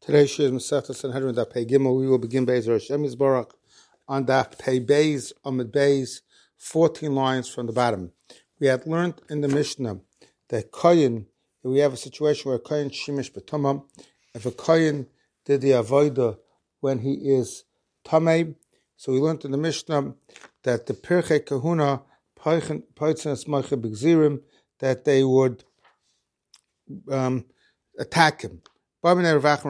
Today's shir is Masechta Sanhedrin Daf Pei Gimel. We will begin Be'ezer Hashem Yisbarach on Daf Pei Beis Amud Beis, 14 lines from the bottom. We had learned in the Mishnah that Kohen, we have a situation where Kohen Shimish B'Tumah, if a Kohen did the Avodah when he is Tamei, so we learned in the Mishnah that the Pirchei Kahuna Poitzen Esmoiche B'Gzirim, that they would attack him. Asked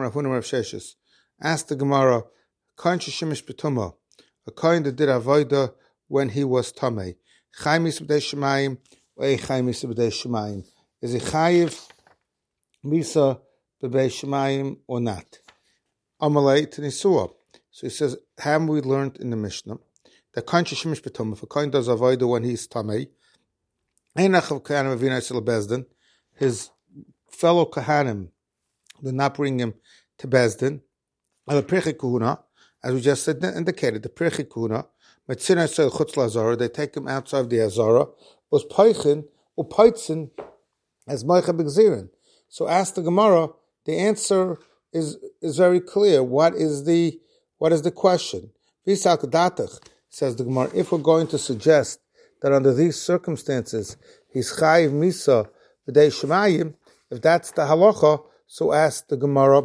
the Gemara, Kohen Shimish B'Tumah, a Kohen that did Avodah when he was Tamei, Chaymis B'dei Shemayim, or Chaymis B'dei Shemayim. Is he Chayiv Misa B'dei Shemayim or not? Amalei T'nisua. So he says, have we learned in the Mishnah that Kohen Shimish B'Tumah, if a Kohen does Avodah when he's Tamei, Einachav Kohanim Avina Yisrael Bezdin, his fellow Kohanim did not bring him to Bezdin. The Pirchei Kahuna, as we just said, indicated, the Pirchei Kahuna, Metzina Yisrael Chutz LaZara, they take him outside the Azara, was Poichin, or Poitzen, as Moicha B'Gzirin. So ask the Gemara, the answer is very clear. What is the question? V'isal Kedatach, says the Gemara, if we're going to suggest that under these circumstances, he's Chayiv Misa B'dei Shemayim, if that's the halacha, so ask the Gemara,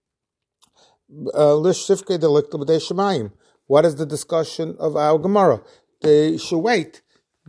what is the discussion of our Gemara? They should wait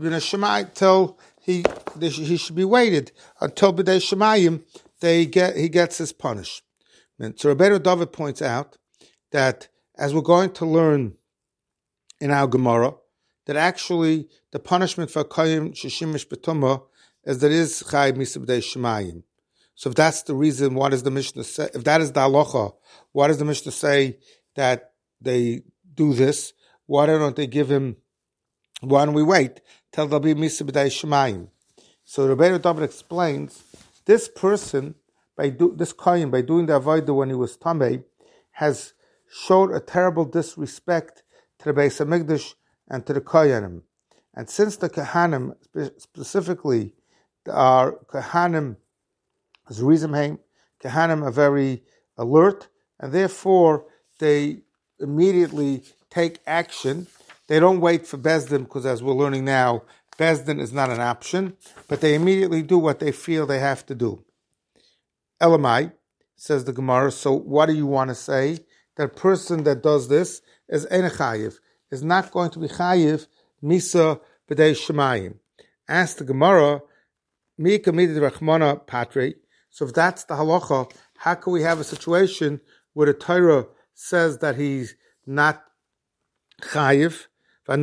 till he should be waited until B'dei Shemayim he gets his punishment. So Rabbeinu David points out that as we're going to learn in our Gemara, that actually the punishment for Kohen Shimish B'Tumah is that it is Chayiv Misa B'dei Shemayim. So if that's the reason, what does the Mishnah say? If that is the halacha, why does the Mishnah say that they do this? Why don't they give him, why don't we wait till there'll be Misa B'dei Shemayim? So Rabbeinu David explains, this person, this Kohen, by doing the Avodah when he was Tamei, has showed a terrible disrespect to the Beis HaMikdash and to the Kohanim. And since the Kohanim, specifically, our Kohanim, Kahanim are very alert, and therefore they immediately take action. They don't wait for Bezdin, because as we're learning now, Bezdin is not an option, but they immediately do what they feel they have to do. Elamai, says the Gemara, so what do you want to say? That a person that does this is Ein Chayiv, is not going to be Chayiv Misa B'dei Shemayim. Ask the Gemara, Mika Midid Rachmana Patre. So if that's the halacha, how can we have a situation where the Torah says that he's not chayiv, and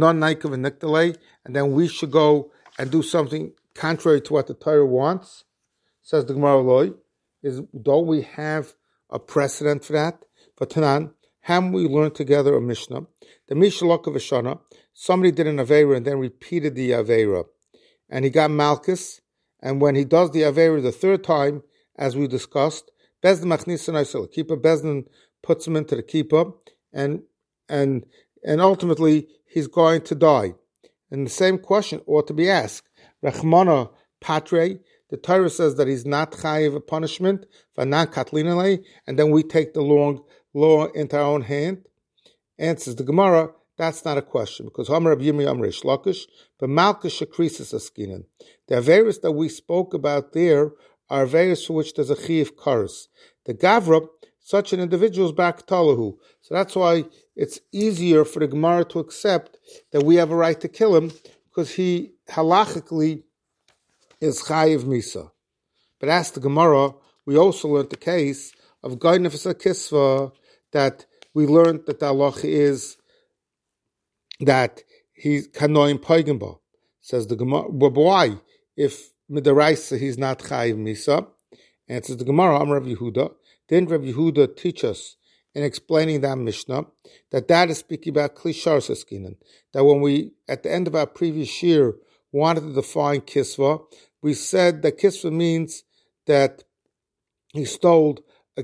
then we should go and do something contrary to what the Torah wants? Says the Gemara Loi, don't we have a precedent for that? But Tanan, haven't we learned together a Mishnah? The Mishalok of Ashana, somebody did an Aveira and then repeated the Aveira, and he got Malchus, and when he does the Aveira the third time, as we discussed, Bezdin Machnisan Aisel, keeper Bezdin puts him into the keeper, and ultimately he's going to die. And the same question ought to be asked. Rachmana Patre, the Torah says that he's not chayiv a punishment, v'nan katlinale, and then we take the law into our own hand. Answers the Gemara, that's not a question, because Homer Reb Yirmi Amrei Shlakish, but Malchus Shakrisis Askinan. The Averis that we spoke about there are Averis for which there's a Chiv Karis. The Gavra, such an individual is back Talahu. So that's why it's easier for the Gemara to accept that we have a right to kill him, because he halachically is Chayiv Misa. But as the Gemara, we also learned the case of Gainefes Kisva, that we learned that the halacha is that he's Kanoim Paigamba. Says the Gemara, but why? If Midaraisa he's not Chayiv Misa, answers the Gemara, Amar Rav Yehuda. Didn't Rav Yehuda teach us in explaining that Mishnah that is speaking about Klishar Saskinan? That when we, at the end of our previous year, wanted to define Kisva, we said that Kisva means that he stole a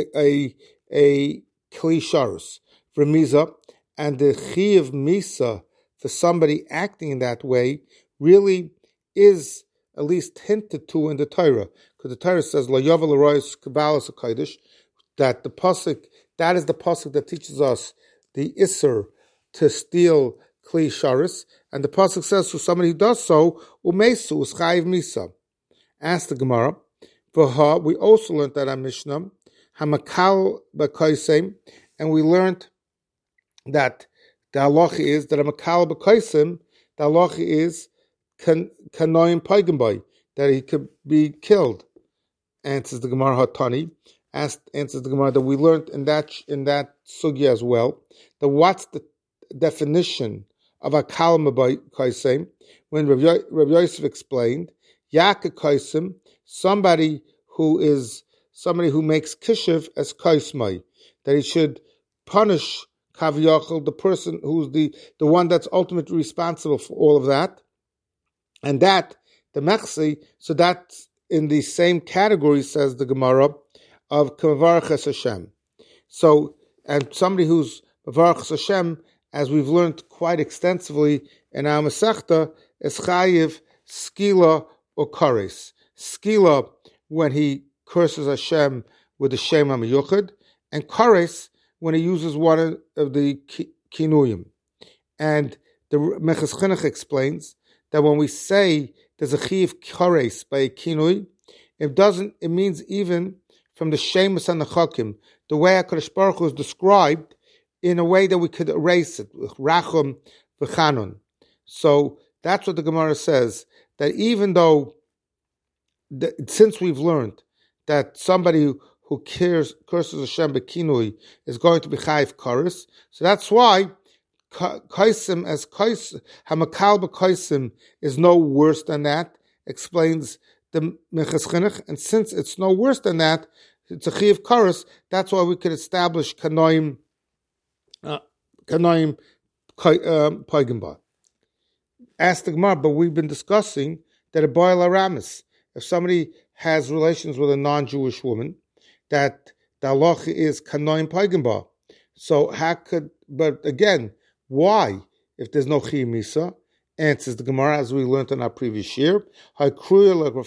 Klisharus Remiza, and the Chiv Misa for somebody acting in that way really is at least hinted to in the Torah, because the Torah says, "La yavel aroyis kabbalas hakodesh," that the pasuk, that is the pasuk that teaches us the isser to steal kli sharis, and the pasuk says to somebody who does so, umesu is chayiv misa. Ask the Gemara. We also learned that on Mishnah, hamakal b'kaisem, and we learned that the halacha is that a makal b'kaisem, the halacha is kanoim paigambai, that he could be killed. Answers the Gemara Hatani. Answers the Gemara that we learned in that sugya as well. That what's the definition of a kalma by kaisem? When Rav Yosef explained, Yaka kaisem, somebody who makes kishiv as kaismai, that he should punish kaviyachal, the person who's the one that's ultimately responsible for all of that, and that the mechsi. So that's in the same category, says the Gemara, of Kavarachas Hashem. So, and somebody who's Kavarachas Hashem, as we've learned quite extensively in our Masechta, is Chayiv, Skila, or Kares. Skila, when he curses Hashem with the Shem HaMiyuchad, and Kares, when he uses one of the Kinuyim. And the Meches Chinuch explains that when we say there's a chiv kares by a kinui, it means even from the shemus and the chakim, the way HaKadosh Baruch Hu is described in a way that we could erase it, with rachum v'chanun. So that's what the Gemara says, that even though, since we've learned that somebody who curses Hashem b'kinui is going to be chayiv kares, so that's why Kaisim as Kais Hamakal b'Kaisim is no worse than that, explains the Meches Chinuch, and since it's no worse than that, it's a Chiv Karas, that's why we could establish Kanoim Paigamba. Ask the Gemara, but we've been discussing that a Boil Aramis, if somebody has relations with a non-Jewish woman, that the halacha is Kanoim Paigamba. So but again, why, if there's no Chiyuv Misa? Answers the Gemara, as we learned in our previous year. There was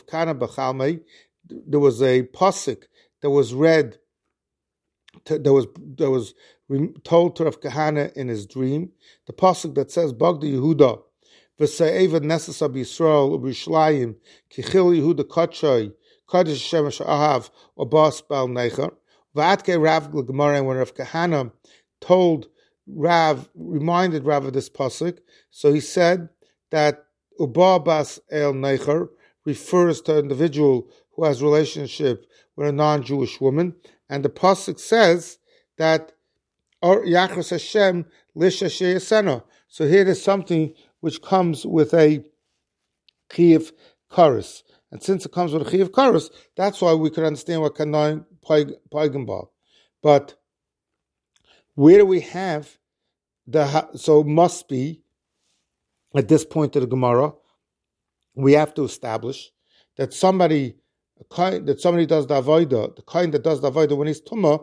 a pasuk that was read, that was told to Rav Kahana in his dream. The pasuk that says, Bagda Yehuda, v'sa'evad nesasa b'Yisrael u'b'Yishlayim, kichil Yehuda kachay, kadosh Hashem ahav, obas bal necher. V'atke Rav Gemara, when Rav Kahana reminded Rav of this pasuk, so he said that Uba Bas El Neicher refers to an individual who has relationship with a non-Jewish woman, and the pasuk says that Yachras Hashem Lisha Sheyasena. So here there's something which comes with a Chiyuv Kares, and since it comes with a Chiyuv Kares, that's why we could understand what Kanoim Paigamba. But where do we have so it must be, at this point of the Gemara, we have to establish that somebody does the avodah, the kind that does the avodah when he's tumah,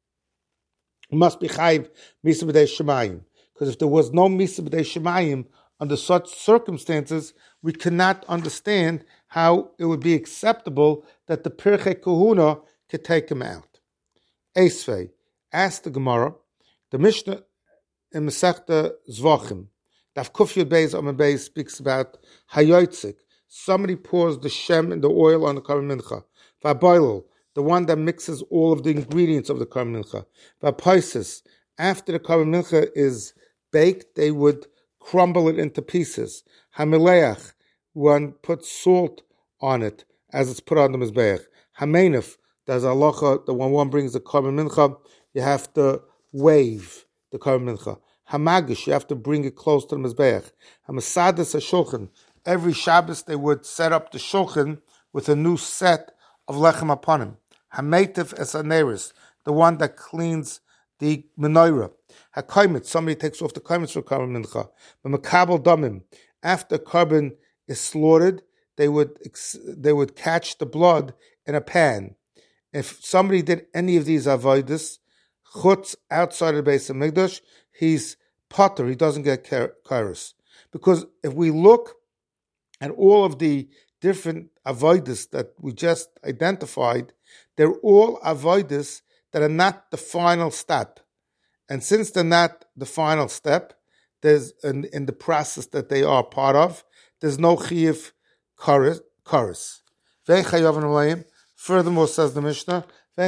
must be chayiv misa b'dei shemayim. Because if there was no misa b'dei shemayim, under such circumstances, we cannot understand how it would be acceptable that the pirchei kahuna could take him out. Esvei, ask the Gemara, the Mishnah in Masechta Zvachim, Daf Kuf Yud Beis Amud Beis speaks about Hayotzik. Somebody pours the shem and the oil on the Karban Mincha. Vaboilel, the one that mixes all of the ingredients of the Karban Mincha. Vapaisis, after the Karban Mincha is baked, they would crumble it into pieces. Hamileach, one puts salt on it as it's put on the Mizbeach. Hamenef, there's halacha that when one brings the Karban Mincha, you have to wave the Karban Mincha. Hamagish, you have to bring it close to the Mizbeach. Hamasadas HaShulchan, every Shabbos they would set up the Shulchan with a new set of Lechem Aponim. Hametiv Esaneris, the one that cleans the menorah. HaKaimitz, somebody takes off the Kaimitz for Karban Mincha. Makabel Damim, after carbon is slaughtered, they would catch the blood in a pan. If somebody did any of these avodas, chutz, outside of the Beis HaMikdash, he's potter, he doesn't get kairos. Because if we look at all of the different avodas that we just identified, they're all avodas that are not the final step. And since they're not the final step, there's in the process that they are part of, there's no chiyuv kares. Furthermore, says the Mishnah, for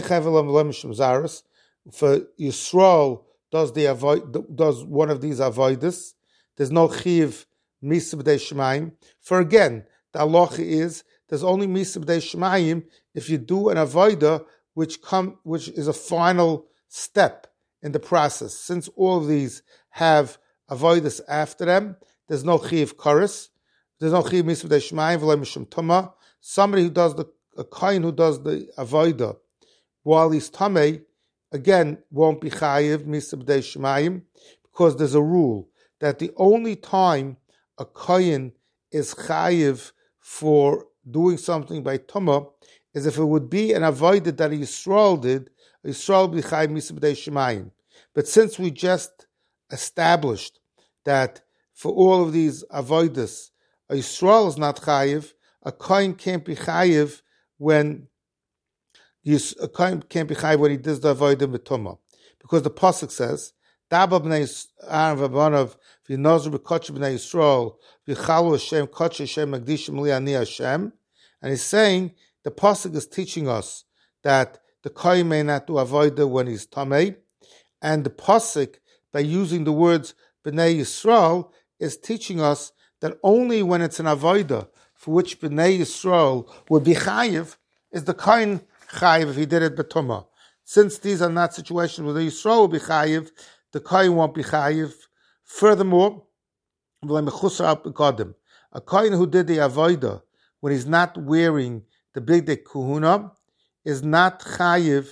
Yisrael does one of these avodas, there's no chiyuv misa b'dei shemayim. For again, the halacha is there's only misa b'dei shemayim if you do an avodah which is a final step in the process. Since all of these have avodas after them, there's no chiyuv kares, there's no chiyuv misa b'dei shemayim v'lo mishum tuma. Somebody who does a kohen who does the avodah while he's tamei, again, won't be chayiv misa b'dei shemayim, because there's a rule that the only time a kohen is chayiv for doing something by tumah is if it would be an avodah that a Yisrael did, a Yisrael would be chayiv misa b'dei shemayim. But since we just established that for all of these avodas, a Yisrael is not chayiv, a kohen can't be chayiv when he does the avodah b'tumah, because the pasuk says, "Daba b'nei Aaron v'banav v'nozer b'kotche b'nei Yisrael v'chalu Hashem kotche Hashem magdishim li ani Hashem," and he's saying the pasuk is teaching us that the kohen may not do avodah when he's tamei, and the pasuk by using the words b'nei Yisrael is teaching us that only when it's an avodah for which b'nei Yisrael would be chayiv is the kohen chayiv if he did it b'tumah. Since these are not situations where the Yisrael will be chayiv, the kohen won't be chayiv. Furthermore, a kohen who did the avodah when he's not wearing the bigdei kahuna is not chayiv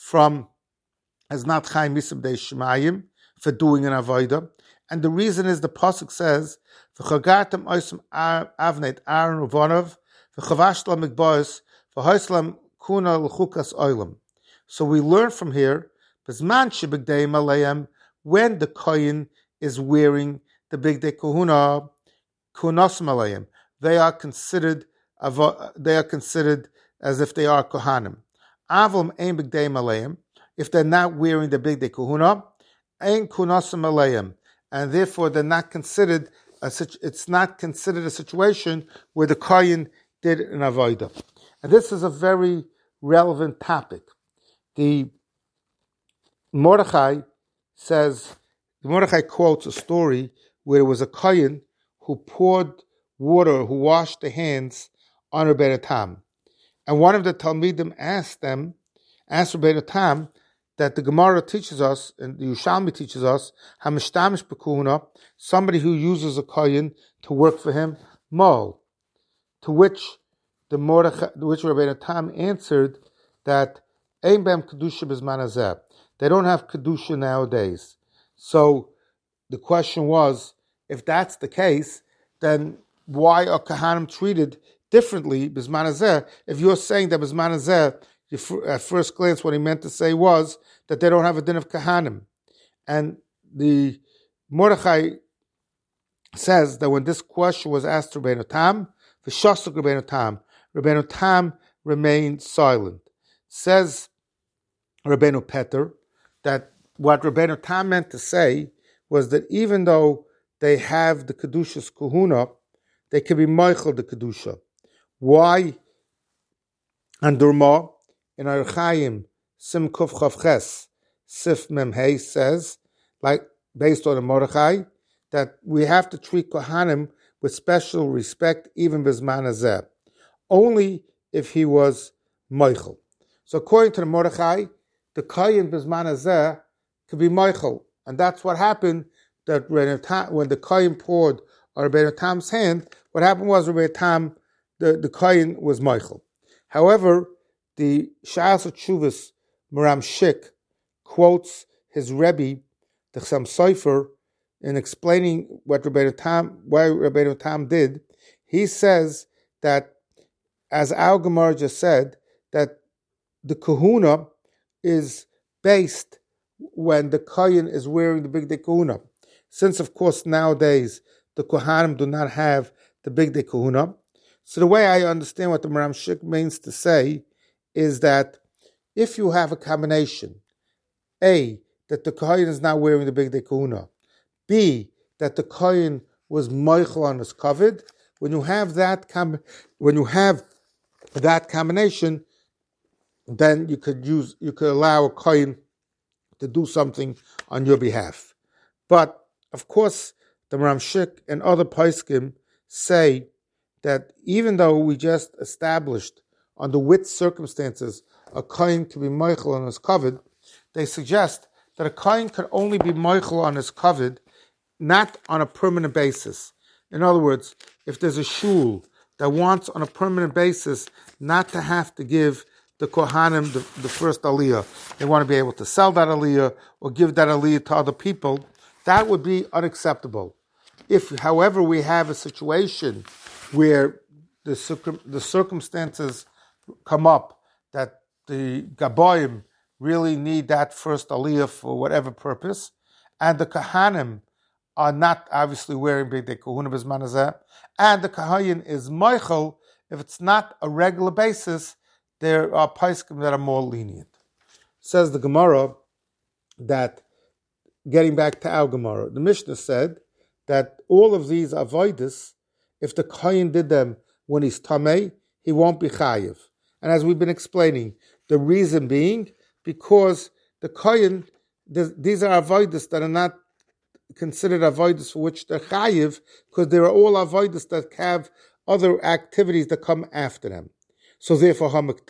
misa b'dei shemayim for doing an avodah. And the reason is the pasuk says, "V'chagartem oisem avneit Aaron uvanav v'chavashlam mikbois v'hoislam kuna l'chukas oilam." So we learn from here, b'zman shebigdei malayim, when the kohen is wearing the bigdei kahuna, kunas malayim, they are considered as if they are kohanim. Avlam ein bigdei malayim, if they're not wearing the bigdei kahuna, ein kunas malayim, and therefore they're not considered. It's not considered a situation where the kohen did an avodah. And this is a very relevant topic. The Mordechai quotes a story where there was a kohen who poured water, who washed the hands on Rabbeinu Tam. And one of the Talmidim asked Rabbeinu Tam, that the Gemara teaches us, and the Yerushalmi teaches us, Hamishhtamish b'kuhuna, somebody who uses a kohen to work for him, mol. To which Rabbeinu Tam answered that Ein bem kedusha b'zman hazeh. They don't have kedusha nowadays. So the question was, if that's the case, then why are kahanim treated differently b'zman hazeh? If you're saying that b'zman hazeh, at first glance, what he meant to say was that they don't have a din of kahanim. And the Mordechai says that when this question was asked to Rabbeinu Tam, Rabbeinu Tam remained silent. Says Rabbeinu Peter that what Rabbeinu Tam meant to say was that even though they have the Kedushas Kahuna, they can be Meichel the Kedusha. Why? And Durma, in Archaim, Sim Kuf Chav Ches, Sif Mem Hey says, like based on the Mordechai, that we have to treat Kohanim with special respect, even Bizman Hazeh, only if he was Meichel. So according to the Mordechai, the Kohen Bizman Hazeh could be Meichel, and that's what happened. That when the Kohen poured on Rabbeinu Tam's hand, what happened was Rabbeinu Tam, the Kohen was Meichel. However, the Sha'as Tshuvas Maram Shik quotes his Rebbe, the Chassam Sofer, in explaining why Rabbeinu Tam did. He says that, as Al Gemara just said, that the kahuna is based when the kohen is wearing the bigdei kahuna. Since, of course, nowadays the kohanim do not have the bigdei kahuna. So the way I understand what the Maram Shik means to say is that if you have a combination, A, that the Kohen is not wearing the Bigdei Kahuna, B, that the Kohen was Moichel on his covered, when you have that combination, then you could allow a Kohen to do something on your behalf. But of course, the Ramshik and other Poskim say that even though we just established under which circumstances a Kohen can be Moichel on his covered, they suggest that a Kohen could only be Moichel on his covered, not on a permanent basis. In other words, if there's a shul that wants on a permanent basis not to have to give the Kohanim the first aliyah, they want to be able to sell that aliyah or give that aliyah to other people, that would be unacceptable. If, however, we have a situation where the circumstances come up that the Gaboim really need that first aliyah for whatever purpose, and the Kohanim are not obviously wearing Bigdei Kahuna B'zman Hazeh, and the Kohen is Moichel, if it's not a regular basis, there are Poskim that are more lenient. Says the Gemara that, getting back to our Gemara, the Mishnah said that all of these avoidus, if the Kohen did them when he's Tamei, he won't be Chayiv. And as we've been explaining, the reason being because the Kohen, these are avoidus that are not considered avoidus for which they're Chayiv, because there are all avoidus that have other activities that come after them. So therefore,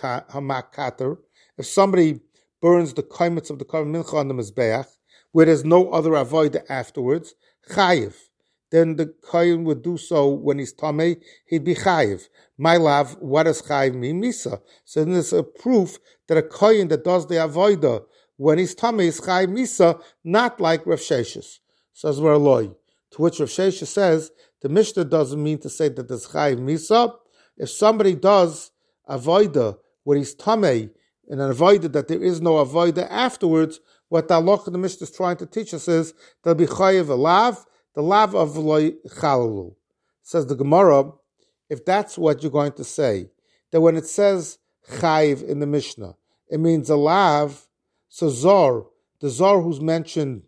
Hamakater, if somebody burns the kaimitz of the Korban Mincha on the Mizbeach, where there's no other avodah afterwards, Chayiv, then the Kohen would do so when he's Tamei, he'd be Chayiv. My love, what does Chayiv mean? Misa. So then there's a proof that a Kohen that does the avodah when he's Tamei is Chayiv Misa, not like Rav Sheshes. Says Raloi. To which Rav Sheshes says, the Mishnah doesn't mean to say that there's Chayiv Misa. If somebody does avodah when he's Tamei, and an avodah that there is no avodah afterwards, what the halacha of the Mishnah is trying to teach us is there'll be chayiv a lav, the lav of loy chalalu. Says the Gemara, if that's what you're going to say, that when it says chayiv in the Mishnah, it means a lav. So zor, the zor who's mentioned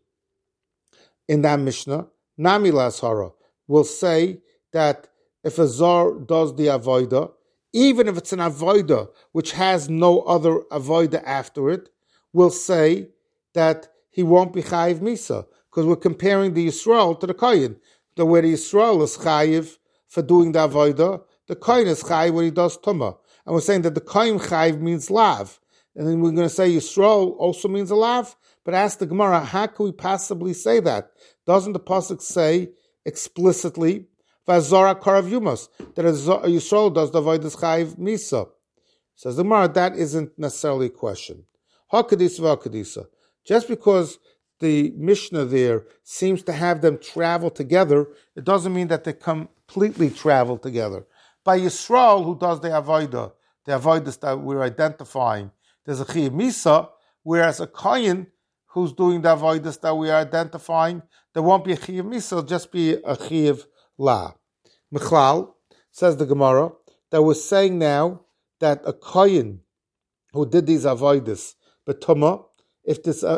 in that Mishnah, nami lashara, will say that if a zor does the avodah, even if it's an avodah which has no other avodah after it, we'll say that he won't be chayiv misa, because we're comparing the Yisrael to the Kohen. The way the Yisrael is chayiv for doing the avodah, the Kohen is chayiv when he does tumah. And we're saying that the Kohen chayiv means lav. And then we're going to say Yisrael also means a lav. But ask the Gemara, how can we possibly say that? Doesn't the pasuk say explicitly Vazora Karav Yumas, that a Yisrael does the avodas chayiv misa? Says the Gemara, that isn't necessarily a question. Hakadisa v'hakadisa. Just because the Mishnah there seems to have them travel together, it doesn't mean that they completely travel together. By Yisrael, who does the avodas that we're identifying, there's a chayiv misa, whereas a Kohen who's doing the avodas that we are identifying, there won't be a chayiv misa, it'll just be a chayiv la. Michlal, says the Gemara, that we're saying now that a Kohen who did these avodas, betuma, if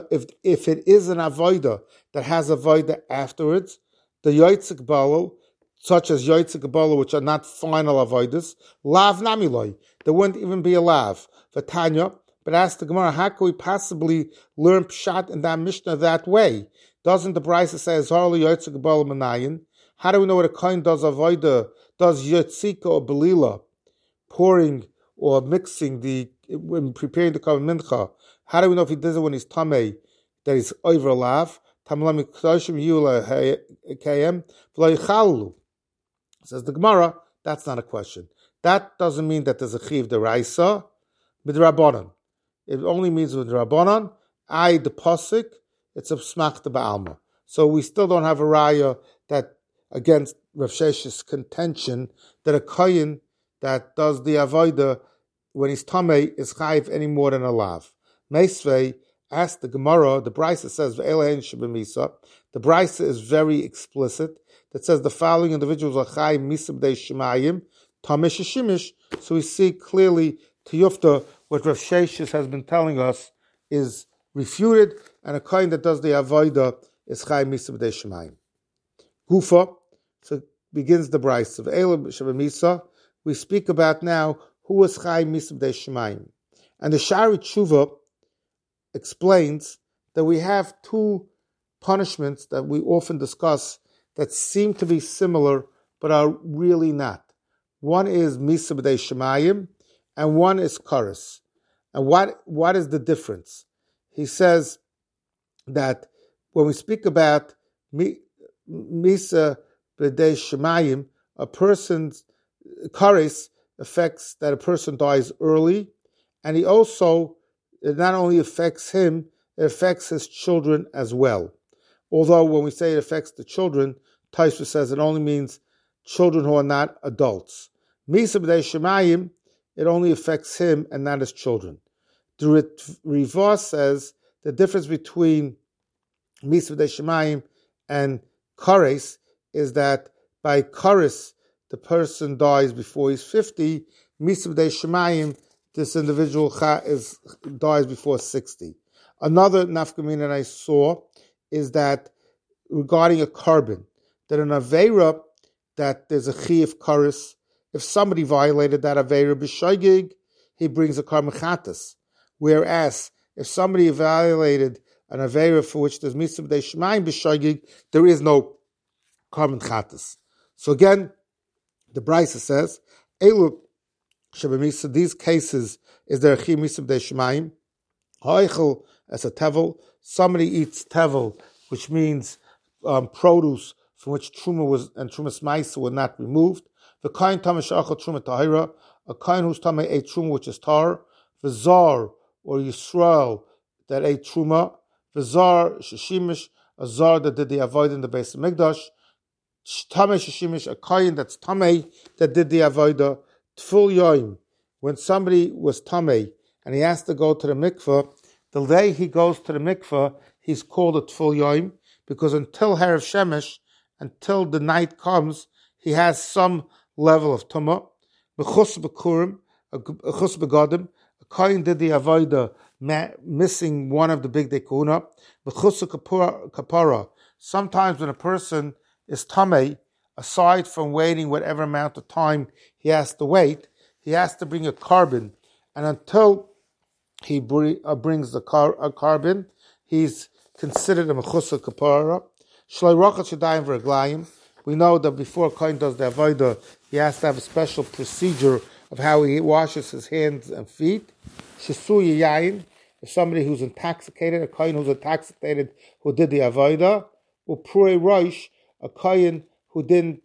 it is an avodah that has avodah afterwards, the yoitzik balal, such as yoitzik balal, which are not final avodas, lav namiloi, there wouldn't even be a lav. Vatanya, but ask the Gemara, how can we possibly learn pshat in that Mishnah that way? Doesn't the Brisa say Zarli yoitzik balal manayin? How do we know what a Kohen does avodah, does yotzika or belila, pouring or mixing when preparing the Korban Mincha? How do we know if he does it when he's Tamei, that he's over lav? Says the Gemara, that's not a question. That doesn't mean that there's a chiv deraisa midrabanan. It only means with Rabbanan, the pasuk, it's a smach de ba'alma. So we still don't have a raya that against Rav Shesh's contention that a kohen that does the avodah when he's tamei is chayiv any more than a lav. Meisvei asked the Gemara, the Brisa says ve'elahen shebemisa. The Brisa is very explicit. That says the following individuals are chayiv misa b'dei shemayim tamei sheshimish. So we see clearly tiyufta what Rav Sheshes has been telling us is refuted, and a kohen that does the avodah is chai misa b'dei shemayim. Gufa, so begins the brayso of Elam Shabbat. We speak about now who was chai misa b'dei shemayim, and the Shari Tshuva explains that we have two punishments that we often discuss that seem to be similar but are really not. One is misa b'dei shemayim, and one is kares. And what is the difference? He says that when we speak about misa b'dei shemayim, a person's kares affects that a person dies early, and it not only affects him, it affects his children as well. Although when we say it affects the children, Taisva says it only means children who are not adults. Misa b'dei shemayim, it only affects him and not his children. The Rivah says the difference between Misa b'dei shemayim and kares is that by kares, the person dies before he's 50. Misa b'dei shemayim, this individual dies before 60. Another nafkamina that I saw is that regarding a carbon, that an aveira, that there's a chi of kares, if somebody violated that aveira b'shoigig, he brings a carbon chatas. Whereas if somebody violated an aveira for which there's misa b'dei shemayim b'shoigig, there is no carbon chatas. So again, the Brisa says, Elu shebemisa, these cases is there a chi misa b'dei shemayim, ha'echel as a tevel, somebody eats tevel, which means produce from which truma was and trumas ma'isa were not removed. The kain tamei she'achal truma tahira, a kain whose tamei ate truma which is tar. The zar or Yisrael that ate truma. The zar sheshimish, a zar that did the avodah in the base of Mikdash. Tamei sheshimish, a kain that's tamei that did the avodah. Tful yoim, when somebody was tamei and he has to go to the mikveh, the day he goes to the mikveh, he's called a tful yoim, because until Harav Shemesh, until the night comes, he has some level of tumah. B'chus b'kurim, a chus b'gadim, a kohen did the avodah, missing one of the big day kahuna. B'chus kapara, sometimes when a person is tamei, aside from waiting whatever amount of time he has to wait, he has to bring a carbon, and until he brings a carbon, he's considered a mechusa kapara. Shloi rochat shadayim v'raglayim. We know that before a kohen does the avodah, he has to have a special procedure of how he washes his hands and feet. Shisu yayin, if somebody who's intoxicated, a kohen who's intoxicated who did the avodah. Upurei roish, a kohen who didn't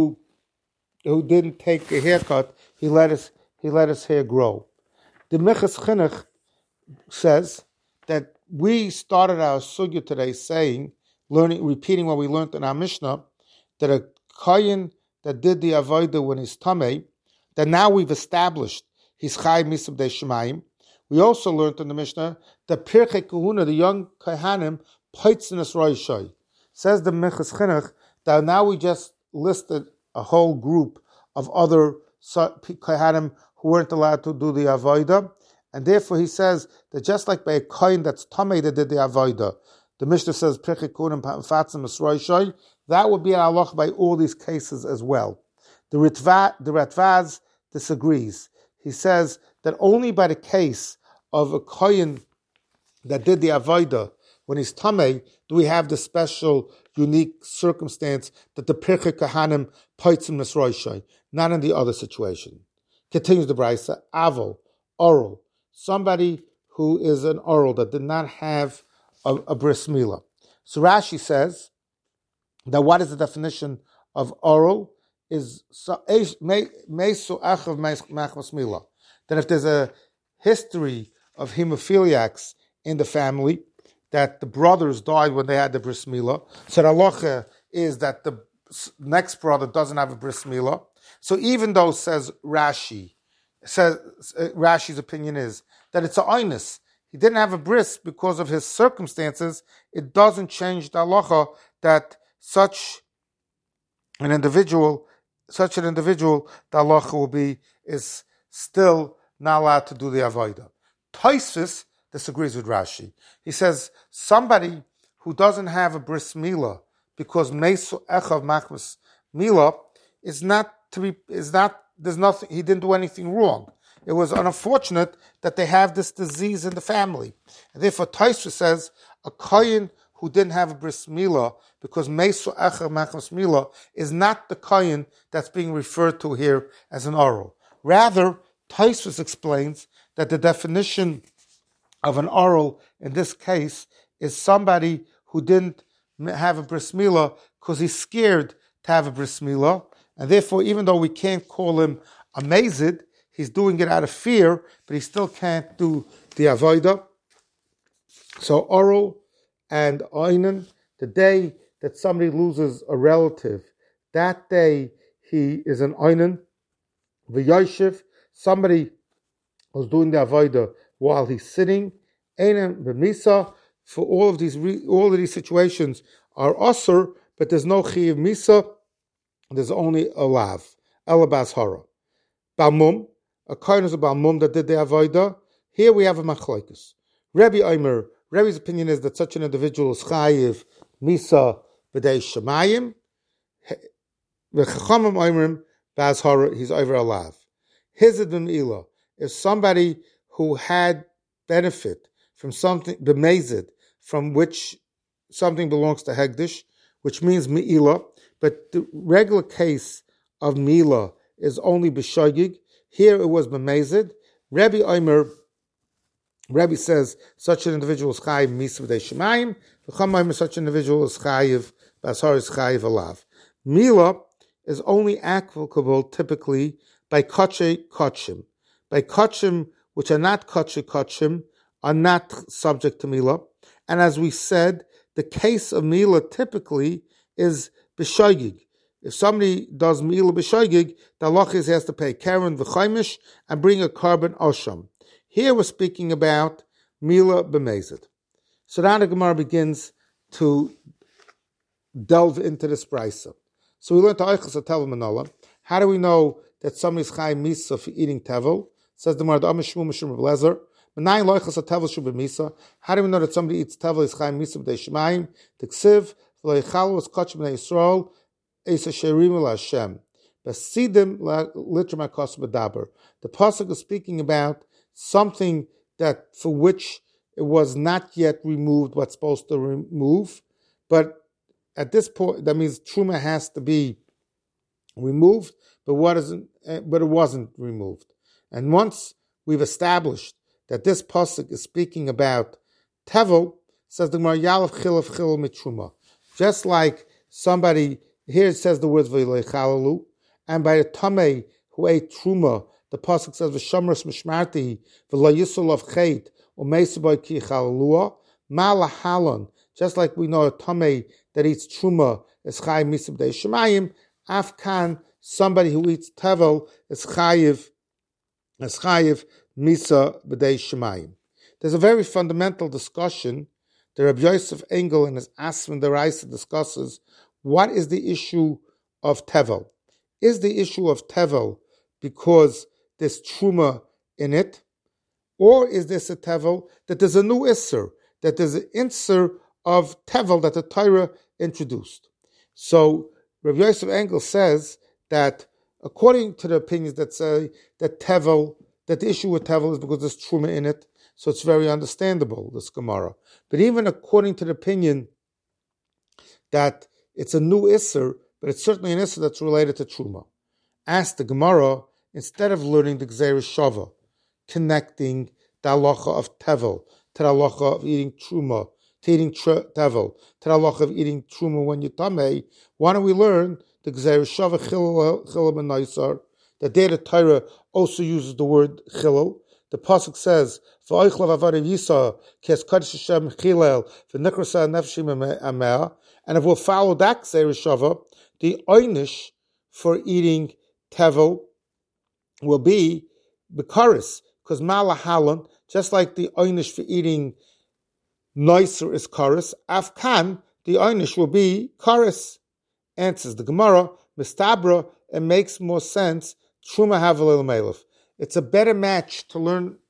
take a haircut, he let his hair grow. The Meches Chinuch says that we started our sugya today repeating what we learned in our Mishnah, that a kohen that did the avodah when he's tamei, that now we've established he's chai misa b'dei shemayim. We also learned in the Mishnah that Pirchei Kahuna, the young kohanim, poitzinus roishai. Says the Meches Chinuch that now we just listed a whole group of other kohanim who weren't allowed to do the avodah, and therefore he says that just like by a kohen that's tamei that did the avodah, the Mishnah says Pirchei Kahuna fatzim esroishai, that would be an halach by all these cases as well. The Ratvaz disagrees. He says that only by the case of a kohen that did the avodah when he's tamei do we have the special, unique circumstance that the Pirchei Kahanim poitzim nesroishai, not in the other situation. Continues the Brisa, Avol, oral, somebody who is an oral that did not have a bris milah. So Rashi says that what is the definition of oral is that if there's a history of hemophiliacs in the family, that the brothers died when they had the bris milah, so the halacha is that the next brother doesn't have a bris milah. So even though, says Rashi's opinion is that it's a einus, he didn't have a bris because of his circumstances, it doesn't change the halacha that such an individual, the halacha is still not allowed to do the avodah. Tosfos disagrees with Rashi. He says somebody who doesn't have a bris milah because meisu echav machmas milah is not to be there's nothing, he didn't do anything wrong. It was unfortunate that they have this disease in the family. And therefore Tosfos says a kohen who didn't have a bris milah because meisu echav machmas milah is not the kohen that's being referred to here as an oral. Rather, Tosfos explains that the definition of an oral in this case is somebody who didn't have a bris milah because he's scared to have a bris milah, and therefore, even though we can't call him a mazid, he's doing it out of fear, but he still can't do the avodah. So oral and oinen, the day that somebody loses a relative, that day he is an oinen. V'yoshev, somebody who's doing the avodah while he's sitting, einen b'misa. For all of these situations are osur, but there's no chiv misa. There's only a lav, elabas hara. Balmum, a kohen is a balmum that did the avodah. Here we have a machlokes. Rebbe's opinion is that such an individual is chayiv misa b'dei shemayim. V'chachamim oimrim bas hara, he's over a lav. Hizid b'mila, if somebody who had benefit from something, b'mezid, from which something belongs to Hegdish, which means Me'ilah, but the regular case of Me'ilah is only B'shogig. Here it was B'mezid. Rebbe says such an individual is Chayiv Misa V'dei Shemayim. V'cham such an individual is Chayiv, B'ashar is Chayiv Alav. Me'ilah is only applicable typically by Kotche Kotchim. By Kotchim, which are not Kotche Kotchim, are not subject to Me'ilah. And as we said, the case of Me'ilah typically is B'shogig. If somebody does Me'ilah B'shogig, the halach is he has to pay Karen V'chaimish and bring a carbon Osham. Here we're speaking about Me'ilah B'mezid. So now the Gemara begins to delve into this brisa. So we learned to Eichas Tevel Manola. How do we know that somebody's Chai Misa for eating Tevel? Says the Gemara, Amishmu Mishum Reblezer. How do we know that somebody eats tevel is chaim misa b'dei shemayim? T'ksiv v'leichalu es kach b'nei Yisrael es asherim l'Hashem b'sidim l'itrim hakos b'daber. The pasuk is speaking about something that for which it was not yet removed what's supposed to remove, but at this point that means truma has to be removed, but it wasn't removed. And once we've established that this pasuk is speaking about tevel, says the Gemara Yalav Chilav Chilul Mitruma. Just like somebody here it says the words v'leichalalu, and by the tamei who ate truma, the pasuk says v'shamras mishmarti v'lo yisol of chait u'meisubay ki chalalua malahalon. Just like we know a tamei that eats truma is chayiv misa b'dei shemayim, afkan somebody who eats tevel is chayiv Misa b'dei shemayim. There's a very fundamental discussion. The Rabbi Yosef Engel in his Asman Deraisa discusses what is the issue of tevel. Is the issue of tevel because there's truma in it, or is this a tevel that there's a new isser, that there's an isser of tevel that the Torah introduced? So Rabbi Yosef Engel says that according to the opinions that say that tevel, that the issue with tevel is because there's truma in it, so it's very understandable, this Gemara. But even according to the opinion that it's a new isser, but it's certainly an isser that's related to truma. Ask the Gemara, instead of learning the Gzeirah Shava, connecting the halacha of tevel to the halacha of eating truma, to eating tevel, to the halacha of eating truma when you're tamei, why don't we learn the Gzeirah Shava Chilul ben Naisar? The day the Torah also uses the word chilul. The pasuk says, "V'oichlav avarim yisa kes kadosh Hashem chilel v'nikrasa nefshim ameh." And if we'll follow that Gzeirah Shava, the oynish for eating tevel will be bekaris, because malahalon, just like the oynish for eating noiser is karis, afkan the oynish will be karis. Answers the Gemara, mistabra, it makes more sense. Truma havelil melef. It's a better match to learn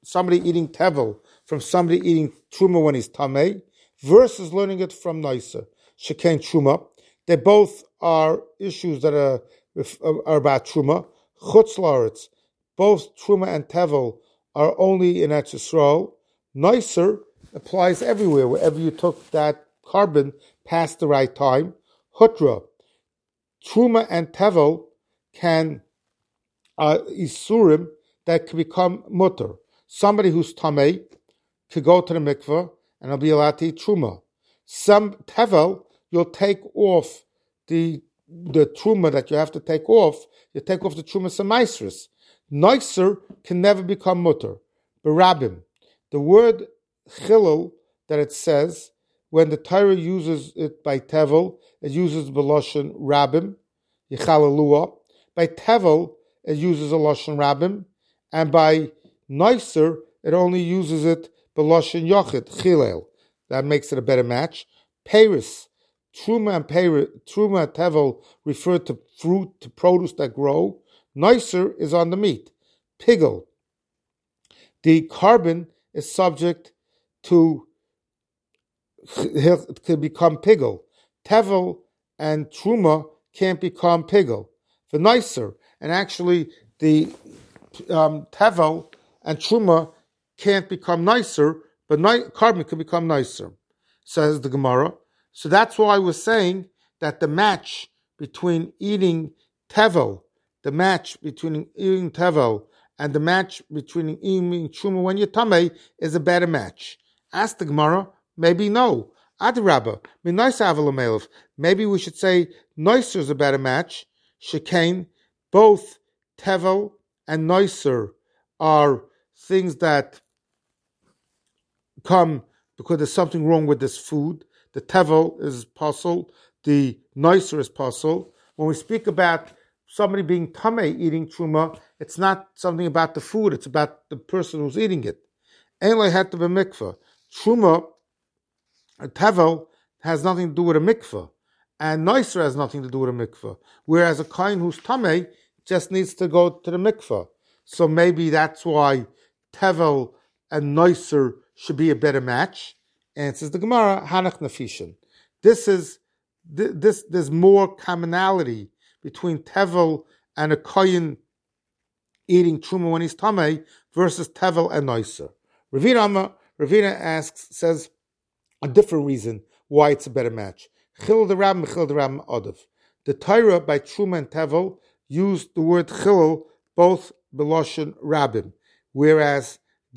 somebody eating tevel from somebody eating truma when he's tamei, versus learning it from noiser, shekain truma. They both are issues that are about truma. Chutz la'aretz, both truma and tevel are only in Eretz Yisrael. Noiser applies everywhere, wherever you took that carbon past the right time. Hutra, truma and tevel can isurim that can become mutter. Somebody who's tamei could go to the mikveh and he'll be allowed to eat truma. Some tevel, you'll take off the truma that you have to take off. You take off the truma semaisris. Noiser can never become mutter. Barabim, the word chilul that it says, when the Torah uses it by tevel, it uses beloshen rabim, yichalalua. By tevel, it uses a loshen rabim, and by noiser, it only uses it beloshen yochid, chilel. That makes it a better match. Paris, truma and tevel refer to fruit, to produce that grow. Noiser is on the meat. Pigel, the carbon is subject to become pigel. Tevel and truma can't become pigel. The noiser, and actually the tevel and truma can't become nicer, but carbon can become nicer, says the Gemara. So that's why we're saying that the match between eating tevel, and the match between eating truma when you're tamei is a better match. Ask the Gemara, maybe no. Adrabba, maybe we should say noiser is a better match. Shekain, both tevel and noiser are things that come because there's something wrong with this food. The tevel is possible, the noiser is possible. When we speak about somebody being tamei eating truma, it's not something about the food, it's about the person who's eating it. Ein lo het b'mikveh. Truma, tevel, has nothing to do with a mikveh, and noiser has nothing to do with a mikveh. Whereas a kohen who's tamei just needs to go to the mikveh. So maybe that's why tevel and noiser should be a better match. And it says the Gemara, Hanach Nafishin. There's more commonality between tevel and a kohen eating truma when he's tamei versus tevel and noiser. Ravina says a different reason why it's a better match. Chilul the Ram, Odav. The Torah by truma and tevel used the word chilul both beloshen rabim, whereas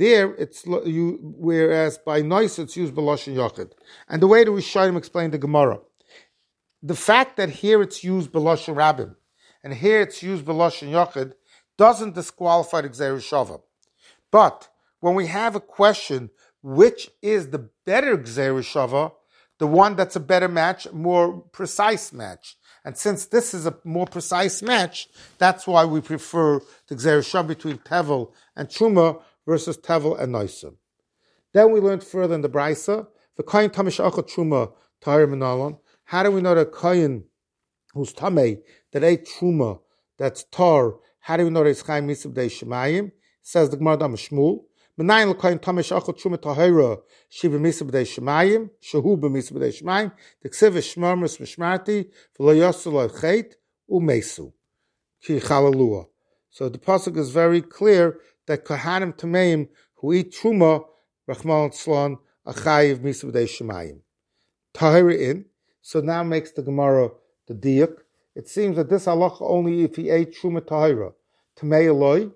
by noiser it's used beloshen yochid. And the way the Rishonim explained the Gemara, the fact that here it's used beloshen rabim and here it's used beloshen yochid doesn't disqualify the Gzeirah Shava. But when we have a question, which is the better Gzeirah Shava, the one that's a better match, more precise match. And since this is a more precise match, that's why we prefer the Gzeirah Shava between tevel and truma versus tevel and noiser. Then we learned further in the Brisa, the kohen tamish achot truma tahir minalon. How do we know that kohen who's tamei that ate truma that's tar? How do we know that it's chayim mitzvah b'dei shemayim? Says the Gemara Dam Shmuel. Menayin l'kohen tamish achot truma tahira she b'mitzvah b'dei shemayim shehu b'mitzvah b'dei shemayim t'ksiv v'shmarmus v'shmarti v'lo yosu lo chet u'mesu ki chalalua. So the pasuk is very clear that kohanim tameim who eat truma rachman tzlon achayiv mitzvah b'dei shemayim tahira in. So now makes the Gemara the diuk. It seems that this halacha only if he ate truma tahira tamei eloi,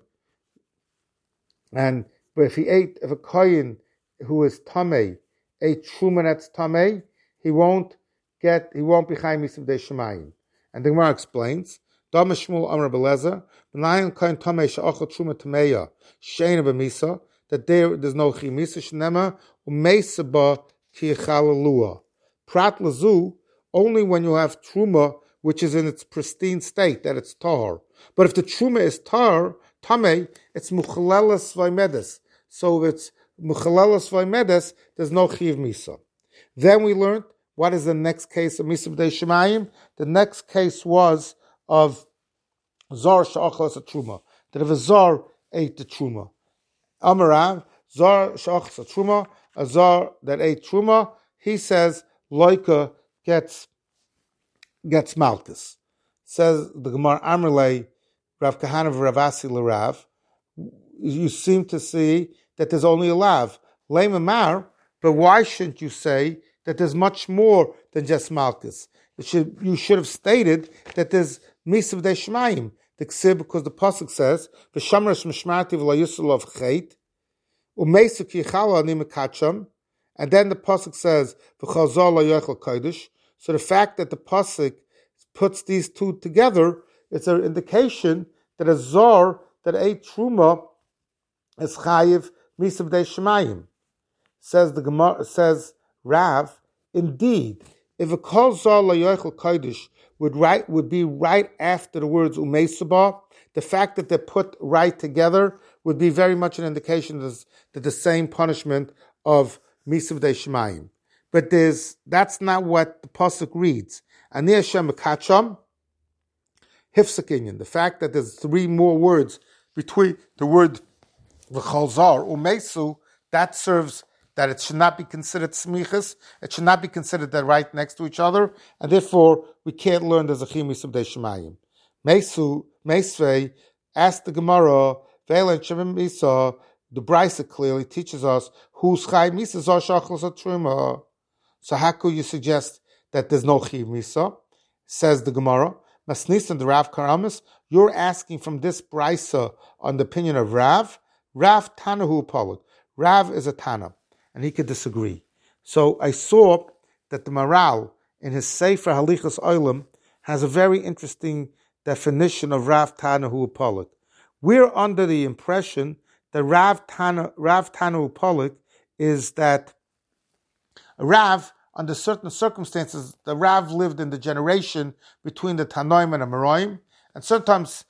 and but if a kohen who is tamei ate truma that's tamei, he won't be chayim mitzvah b'dei shemayim. And the Gemara explains, Dam Shmuel Amar Belezer, B'nayin kohen tamei she'achal truma tameya she'ena b'misa, that there's no chimisa shenema u'meisa ba ki chalalua. Prat lazu, only when you have truma which is in its pristine state, that it's tar. But if the truma is tamei, it's muchalelas vaymedes. So if it's muchalelas vaymedes, there's no chiv misa. Then we learned what is the next case of misa b'dei shemayim. The next case was of zar she'achal as a truma, that if a zar ate the truma, Amarav, Zar Shachsa Truma, a Zar that ate Truma, he says, Loika gets Malchus. Says the Gemara Amrlei, Rav Kahana Ravasi Larav, you seem to see that there's only a lav. Lema Mar, but why shouldn't you say that there's much more than just Malchus? You should have stated that there's Misav de Shemaim. The Ksib, because the Pasuk says, V'shamrash mishmarti v'lo yusul of chait, u'meisu ki yichala ani mekacham, and then the Pasuk says, V'chazor lo yochel kodesh. So the fact that the Pasuk puts these two together, it's an indication that a Zor that ate Truma is chayiv misav de shemayim. Says the Gemara, says Rav, indeed, if a kol Zor lo yochel kodesh would be right after the words umeisaba, the fact that they're put right together would be very much an indication that the same punishment of misav de shemayim. But that's not what the pasuk reads. Ani Hashem mekacham hifsakinyan. The fact that there's three more words between the word v'chalzar umesu, that serves that it should not be considered smichas. It should not be considered that right next to each other, and therefore we can't learn the zechim misub de shemayim. Mesu Meisvei asked the Gemara ve'elen shemim misa. The Brisa clearly teaches us who's chai misa zar shachlos atruma. So how could you suggest that there's no chiv misa? Says the Gemara, Masnis and the Rav Karamis, you're asking from this Brisa on the opinion of Rav. Rav Tanahu Polik. Rav is a Tana, and he could disagree. So I saw that the Maral in his Sefer Halichas Olam has a very interesting definition of Rav Tanahu Polik. We're under the impression that Rav Tanahu Polik is that Rav, under certain circumstances, the Rav lived in the generation between the Tanoim and the Amoraim, and sometimes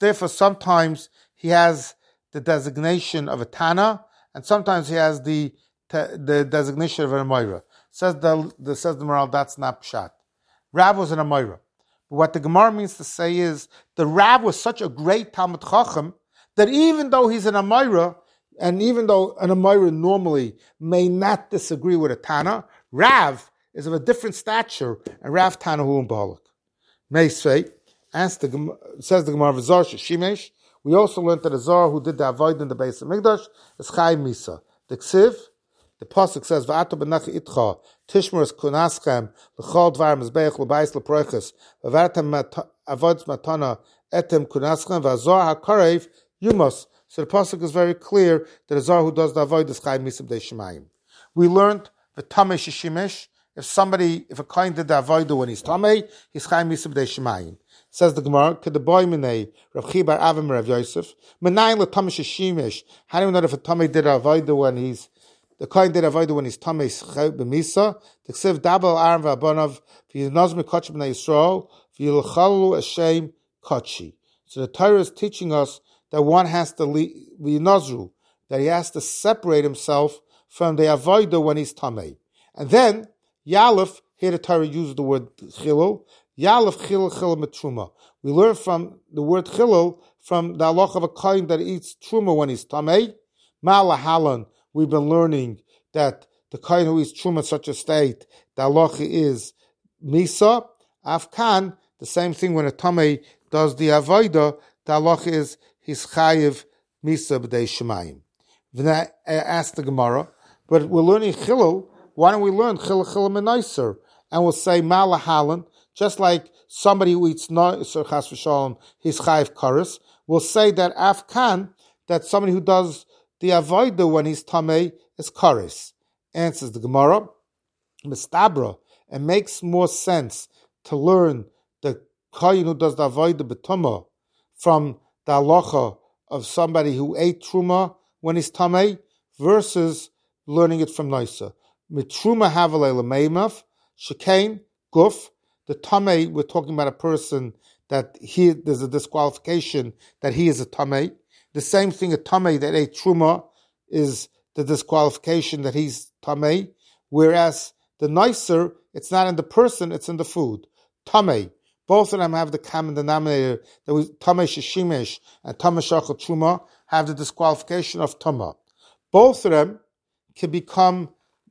he has the designation of a Tana, and sometimes he has the designation of an Amoira. Says the Moral, that's not Pshat. Rav was an Amoira. But what the Gemara means to say is, the Rav was such a great Talmud Chacham, that even though he's an Amoira, and even though an Amoira normally may not disagree with a Tana, Rav is of a different stature, and Rav Tanahu and Balak. Meisvei, says the Gemara, V'zar Shimesh, we also learned that a Zar who did the Avoid in the base of Mikdash is Chai Misa. The Ksiv, the Pasuk says, V'ato b'nach itcha, Tishmeres kunaschem, L'chol dvar mizbeich l'bayis l'proiches, V'vartam avoid matana etem kunaschem, V'azar ha'karev yumos. So the Pasuk is very clear that a Zar who does the Avoid is Chai Misa b'dei Shemayim. We learned the Tamei Shishimesh, if a kohen did the Avodah when he's Tamei, he's Chai Misa b'dei Shemayim. Says the Gemara, could the boy minei Rav Chibar Avim Rav Yosef menayin le Tamei Shishimesh? How do we know if a Tamei did Avodah when the kohen did Avodah when he's Tamei b'Misa? The Ksiv Dabel Aaron v'Abonav v'Yinaz Mekotch b'nei Yisrael v'Yilchalu Hashem Kotchi. So the Torah is teaching us that one has to v'Yinazru, that he has to separate himself from the Avodah when he's Tamei. And then, Yalef, here the Torah uses the word Chilul, Yalef Chilul Metruma. We learn from the word Chilul from the halach of a kohen that eats Truma when he's Tamei. Ma'alahalan, we've been learning that the kohen who eats Truma in such a state, the halach is Misa. Afkan, the same thing when a Tamei does the Avodah, the halach is his Chayiv Misa b'dei Shemayim. Then I asked the Gemara, but we're learning Chilul. Why don't we learn Chilul Menaiser? And we'll say Malahalan, just like somebody who eats Noiser Chas v'Shalom, his Chayiv Karis. We'll say that Afkan, that somebody who does the Avodah when he's Tamei is Karis. Answers the Gemara, Mistabra. It makes more sense to learn the Kohen who does the Avodah B'Tumah from the halacha of somebody who ate Truma when he's Tamei versus learning it from Noisa. Mitruma Havalei L'Meimaf, Shekain, Guf, the Tamei, we're talking about a person that there's a disqualification that he is a Tamei. The same thing, a Tamei that ate Truma is the disqualification that he's Tamei, whereas the Noiser, it's not in the person, it's in the food. Tamei, both of them have the common denominator that Tamei Shishimesh and Tamei Shachal Truma have the disqualification of Tama. both of them can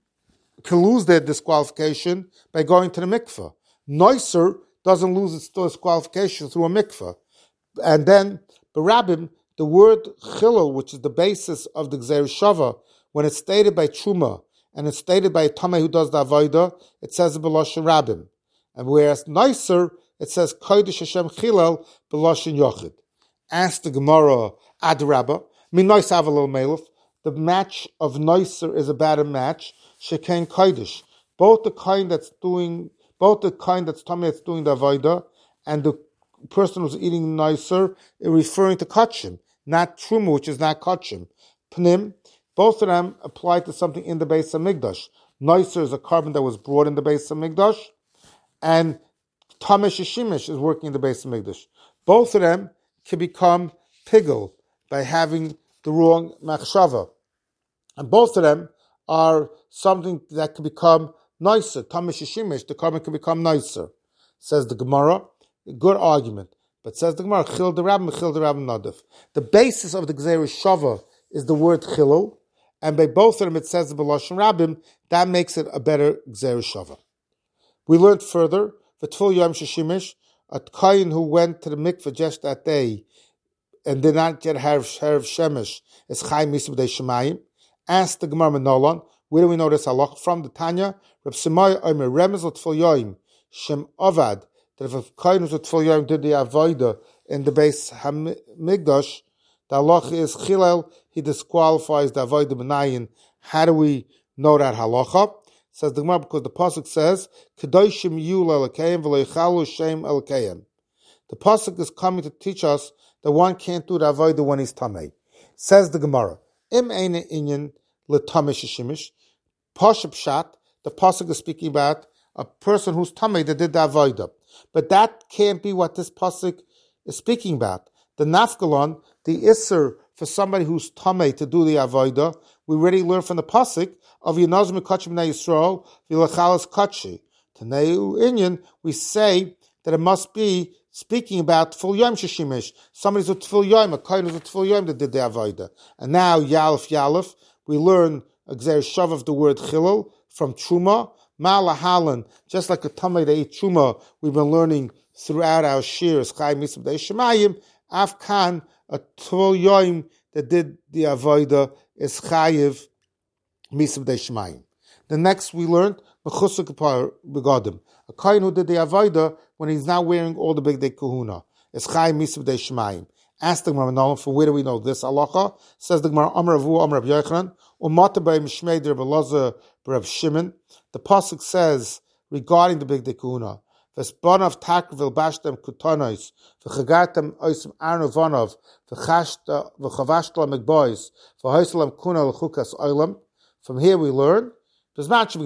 lose their disqualification by going to the mikveh. Noiser doesn't lose its disqualification through a mikveh. And then, Barabim, the word chilul, which is the basis of the Gzeir Shava, when it's stated by Truma, and it's stated by a Tameh who does the Avodah, it says B'Loshen Rabim. And whereas Noiser, it says Kodesh Hashem Chilel B'Loshen Yochid. Ask the Gemara, Adrabba, Min Nois Avalil Melef, the match of Noiser is about a match, Shekain Kodesh. Both the kind that's Tameh that's doing the Avodah, and the person who's eating Noiser is referring to Kachim, not Truma, which is not Kachim. Pnim, both of them apply to something in the Beis HaMikdash. Noiser is a carbon that was brought in the Beis HaMikdash, and Tamesh Shishimish is working in the Beis HaMikdash. Both of them can become pigel by having the wrong machshava. And both of them are something that can become nicer. Tamesh Shishimish, the carbon can become nicer. Says the Gemara, a good argument. But says the Gemara, Chil de Rabim Nadif. The basis of the Gzeir Shava is the word Chilul, and by both of them it says the B'Loshen Rabim. That makes it a better Gzeir Shava. We learned further, V'Tful Yom Shishimish, a Kohen who went to the mikveh just that day and did not get Harav Shemesh, is Chai Misa B'dei Shemayim. Asked the Gemara Menolan, where do we know this halach from? The Tanya, Reb Simai Omer Remez L'Tful Yom Shem Avad, that if a Kohen who's L'Tful Yom did the Avodah in the Beis HaMikdash, the halacha is Chilel, he disqualifies the Avodah B'nayin. How do we know that halacha? Says the Gemara, because the pasuk says, "Kedoshim yul elokayim v'leichalu shem elokayim." The pasuk is coming to teach us that one can't do the avodah when he's tamei. Says the Gemara, "Im eina inyan letamei shishimish." Pashup shat. The pasuk is speaking about a person who's tamei that did the avodah, but that can't be what this pasuk is speaking about. The nafkalon, the isser for somebody who's tamei to do the avodah, we already learned from the pasuk of Yenazim Kachim B'nai Yisrael V'Lachalas Kachi. Taneu Inyan, we say that it must be speaking about Tful Yom Shishimish. Somebody's a Tful Yom, a Kohen who's a Tful Yom that did the Avodah. And now Yalef, we learn a Gzeir Shav of the word Chilul from Truma. Malahalan, just like a Tamei that eat Truma, we've been learning throughout our shirs Chai Misa B'dei Shemayim. Afkan, a Tful Yom that did the Avodah is Chayiv Misa B'dei Shemayim. The next we learned Mechusar Kapar Begadim, a Kohen who did the Avodah when he's not wearing all the big day kahuna. It's Chai Misa B'dei Shemayim. Ask the Gemara, from where do we know this halacha? Says the Gemara, Amar Avu, Amar Rav Yochanan, Umata B'Reb Mishmei Reb Elazar B'Reb Shimon. The pasuk says regarding the big day kahuna, V'Sbanav Takvil Bashtem Kutonos, V'Chagartem Oisim Arno Vanov, V'Chavashtem Megbois, V'Hoisalam Kuna L'Chukas Oilam. From here we learn, when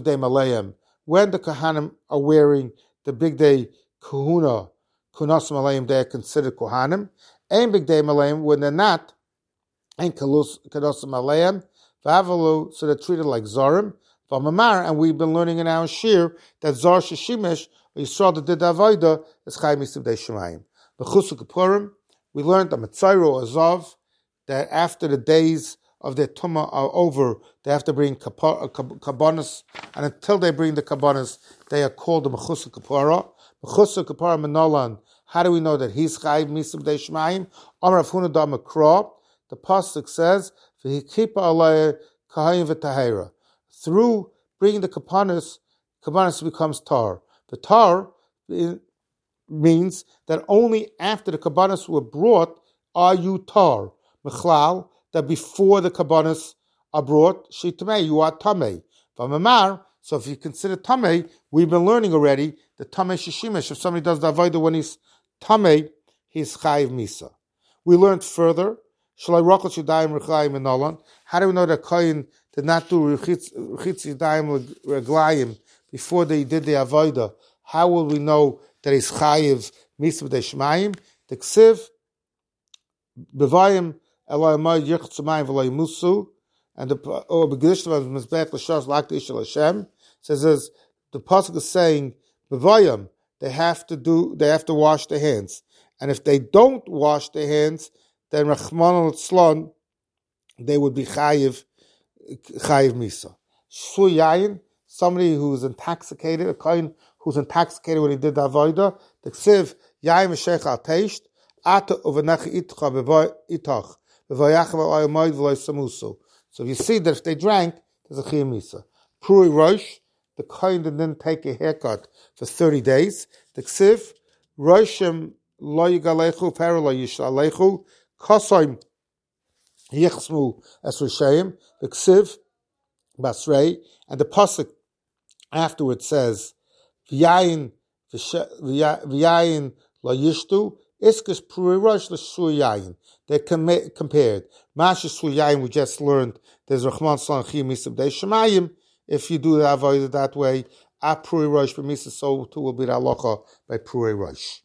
the Kohanim are wearing the big day kahuna, kunas malayim, they are considered Kohanim. And big day malayim, when they're not, and kunas malayim, so they're treated like Zorim. And we've been learning in our shir that Zor Shishimish, you saw that did the Avodah, is Chai Misa B'dei Shemayim. The Chusuk Purim, we learned the Mitzayro Azov, that after the days of their tumah are over, they have to bring kabbanas, and until they bring the kabbanas, they are called the mechusar kapara. Mechusar kapara menolan. How do we know that he's chayiv misa b'dei shemayim? Amar Rav Huna da Makra. The pasuk says, "V'hikipa alei kahayim v'tahera." Through bringing the kabbanas becomes tar. The tar means that only after the kabbanas were brought are you tar. Mechlal, that before the kabbanas are brought, shitamei, you are tamei. V'mamar, so if you consider tamei, we've been learning already the tamei shishimish. If somebody does the avodah when he's tamei, he's chayiv misa. We learned further. Shalai rachot yadayim reglayim enolan. How do we know that Kohen did not do rechitz yadayim reglayim before they did the avodah? How will we know that he's chayiv misa b'dei shemayim? The ksiv bevayim. And the says the pasuk is saying they have to wash their hands, and if they don't wash their hands, then Rachman al-Tzlon, they would be chayiv chayiv misa. Shvu yayin, somebody who's intoxicated, a kohen who's intoxicated when he did the avodah, the ksiv yayin v'shech al teisht, ata uvenach itcha b'voy itach, b'voyach v'oy moed v'loy samuso. So you see that if they drank, there's a chayiv misa. Prui rosh, the kohen didn't take a haircut for 30 days. The ksiv, roshim lo yigalechu, pera lo yishalechu, kosoim yichsmu es rishayim, the ksiv, basrei, and the pasuk afterwards says, v'yayin lo yishtu, iskes prui rosh l'shur yayin. They're compared. Masha shur yayin, we just learned, there's Rachman Son Chiyuv Misa B'dei Shemayim. If you do the avodah that way, a prui rosh b'misa, so too will be the halacha by prui rosh.